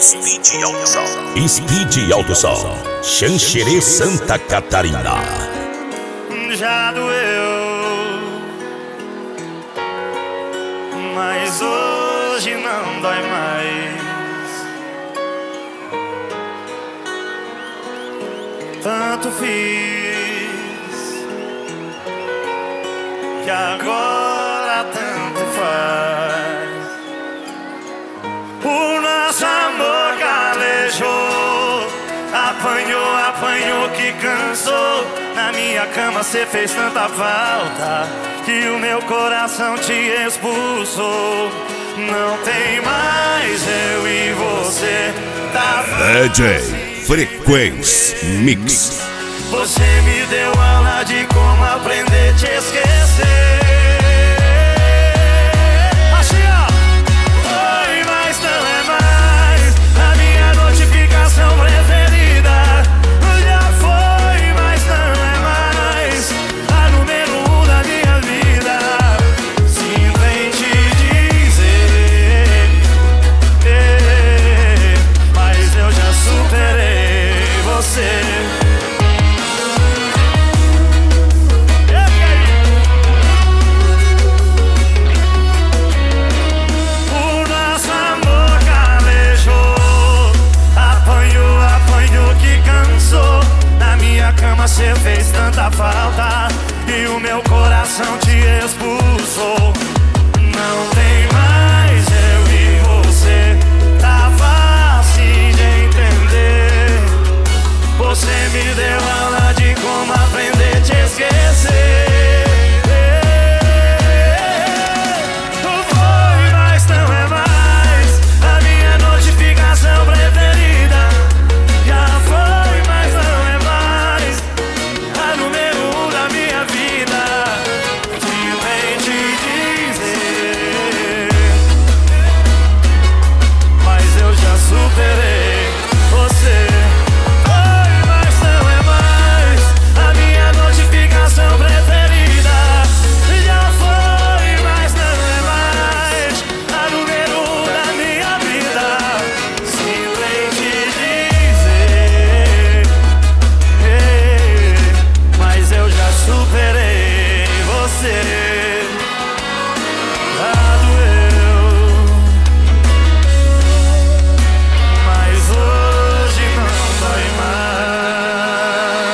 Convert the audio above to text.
Speed Alto Som. Speed Alto Som. Xanxerê, Santa Catarina. Já doeu, mas hoje não dói mais. Tanto fiz que agora tanto faz. O nosso amor calejou, apanhou que cansou. Na minha cama cê fez tanta falta que o meu coração te expulsou. Não tem mais eu e você, tá DJ Frequência Mix. Você me deu aula de como aprender a te esquecer.